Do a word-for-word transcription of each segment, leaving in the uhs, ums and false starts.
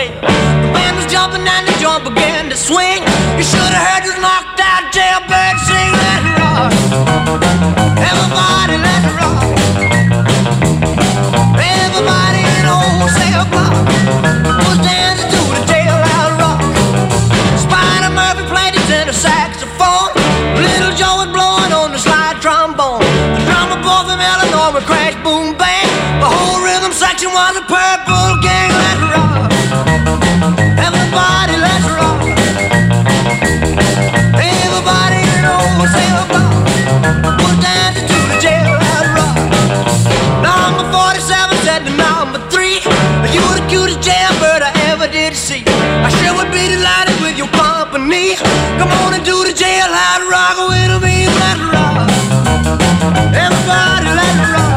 swell. The band was jumping and the joint began to swing. You should have heard this knocked out jailbird sing. Let's rock, everybody, let's rock. Everybody in the old cell block was dancing to the jailhouse rock. Spider Murphy played his tenor saxophone. Little Joe was blowing on the slide trombone. The drummer boy from Illinois would crash, boom, bang. The whole rhythm section was a Purple Gang. Let's rock, everybody, let's rock. Everybody in the old cell block was dancing to the jailhouse rock. Number forty-seven said to number three, you were the cutest jailbird I ever did see. I sure would be delighted with your company. Come on and do the jailhouse rock with me. Let's rock, everybody, let's rock.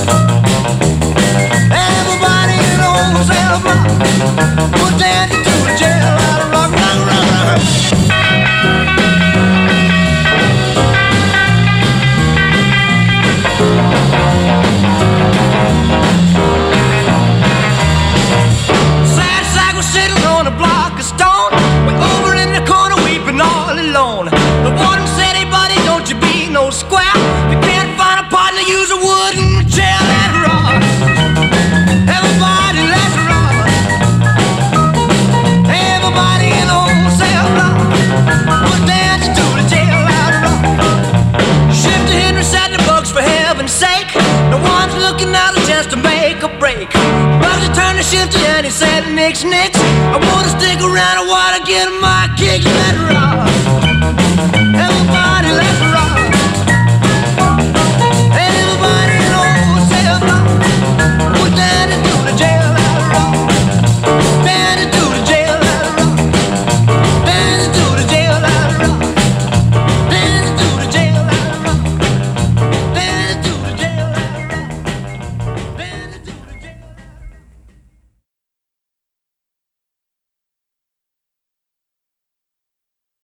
Everybody in the old cell block was dancing to the jailhouse rock, rock, rock, rock.